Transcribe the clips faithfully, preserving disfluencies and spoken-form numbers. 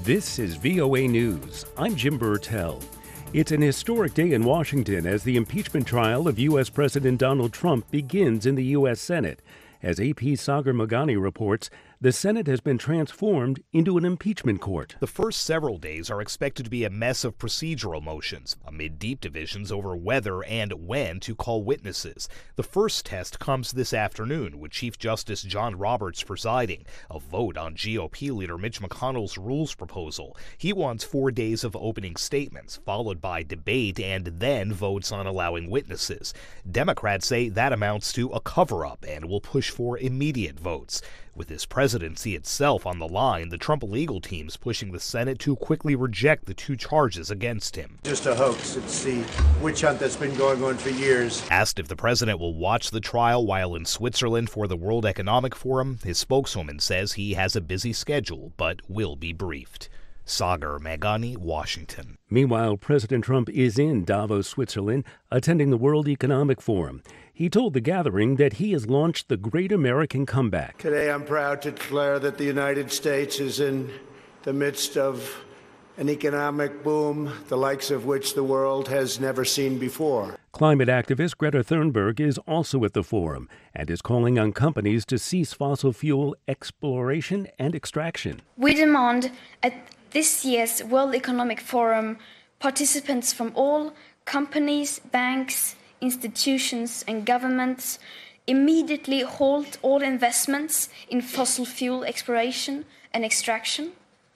This is V O A News. I'm Jim Burtell. It's an historic day in Washington as the impeachment trial of U S. President Donald Trump begins in the U S. Senate. As A P's Sagar Meghani reports, the Senate has been transformed into an impeachment court. The first several days are expected to be a mess of procedural motions, amid deep divisions over whether and when to call witnesses. The first test comes this afternoon, with Chief Justice John Roberts presiding, a vote on G O P leader Mitch McConnell's rules proposal. He wants four days of opening statements, followed by debate and then votes on allowing witnesses. Democrats say that amounts to a cover-up and will push for immediate votes. With his presidency itself on the line, the Trump legal team's pushing the Senate to quickly reject the two charges against him. Just a hoax. It's the witch hunt that's been going on for years. Asked if the president will watch the trial while in Switzerland for the World Economic Forum, his spokeswoman says he has a busy schedule but will be briefed. Sagar Meghani, Washington. Meanwhile, President Trump is in Davos, Switzerland, attending the World Economic Forum. He told the gathering that he has launched the Great American Comeback. Today, I'm proud to declare that the United States is in the midst of an economic boom, the likes of which the world has never seen before. Climate activist Greta Thunberg is also at the forum and is calling on companies to cease fossil fuel exploration and extraction. We demand at this year's World Economic Forum participants from all companies, banks, institutions and governments immediately halt all investments in fossil fuel exploration and extraction,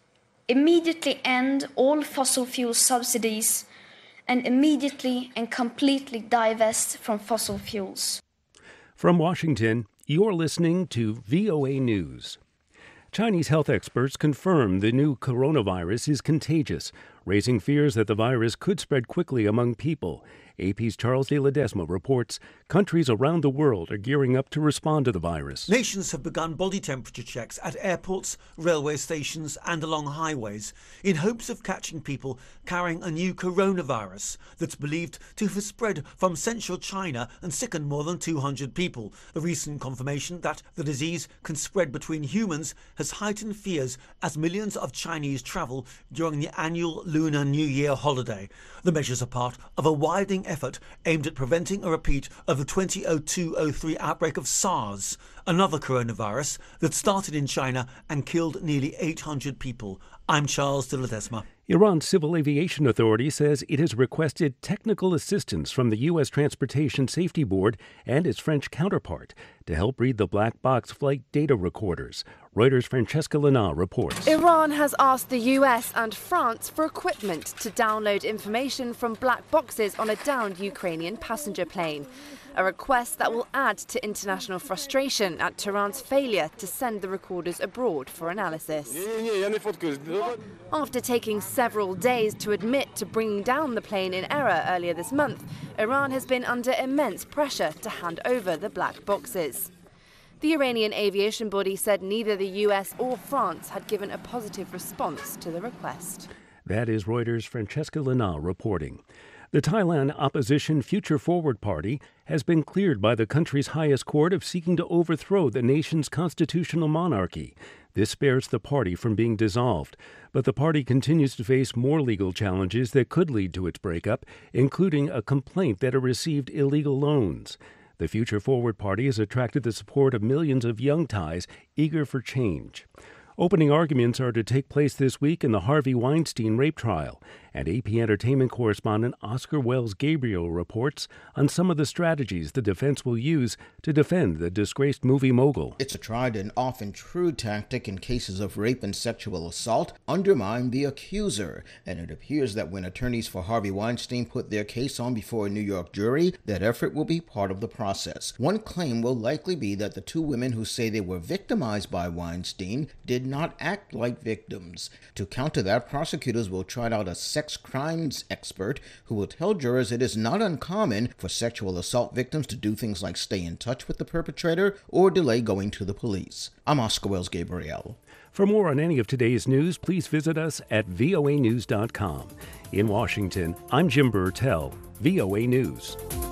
immediately end all fossil fuel subsidies, and immediately and completely divest from fossil fuels. From Washington, you're listening to V O A News. Chinese health experts confirm the new coronavirus is contagious, raising fears that the virus could spread quickly among people. A P's Charles de Ledesma reports countries around the world are gearing up to respond to the virus. Nations have begun body temperature checks at airports, railway stations and along highways in hopes of catching people carrying a new coronavirus that's believed to have spread from central China and sickened more than two hundred people. The recent confirmation that the disease can spread between humans has heightened fears as millions of Chinese travel during the annual Lunar New Year holiday. The measures are part of a widening effort aimed at preventing a repeat of the twenty oh two oh three outbreak of SARS, another coronavirus that started in China and killed nearly eight hundred people. I'm Charles de Ledesma. Iran's Civil Aviation Authority says it has requested technical assistance from the U S. Transportation Safety Board and its French counterpart to help read the black box flight data recorders. Reuters' Francesca Lana reports. Iran has asked the U S and France for equipment to download information from black boxes on a downed Ukrainian passenger plane. A request that will add to international frustration at Tehran's failure to send the recorders abroad for analysis. After taking several days to admit to bringing down the plane in error earlier this month, Iran has been under immense pressure to hand over the black boxes. The Iranian aviation body said neither the U S or France had given a positive response to the request. That is Reuters' Francesca Lana reporting. The Thailand opposition Future Forward Party has been cleared by the country's highest court of seeking to overthrow the nation's constitutional monarchy. This spares the party from being dissolved, but the party continues to face more legal challenges that could lead to its breakup, including a complaint that it received illegal loans. The Future Forward Party has attracted the support of millions of young Thais eager for change. Opening arguments are to take place this week in the Harvey Weinstein rape trial, and A P Entertainment correspondent Oscar Wells Gabriel reports on some of the strategies the defense will use to defend the disgraced movie mogul. It's a tried and often true tactic in cases of rape and sexual assault, undermine the accuser, and it appears that when attorneys for Harvey Weinstein put their case on before a New York jury, that effort will be part of the process. One claim will likely be that the two women who say they were victimized by Weinstein did not act like victims. To counter that, prosecutors will trot out a sex crimes expert who will tell jurors it is not uncommon for sexual assault victims to do things like stay in touch with the perpetrator or delay going to the police. I'm Oscar Wells Gabriel. For more on any of today's news, please visit us at V O A news dot com. In Washington, I'm Jim Burtell, V O A News.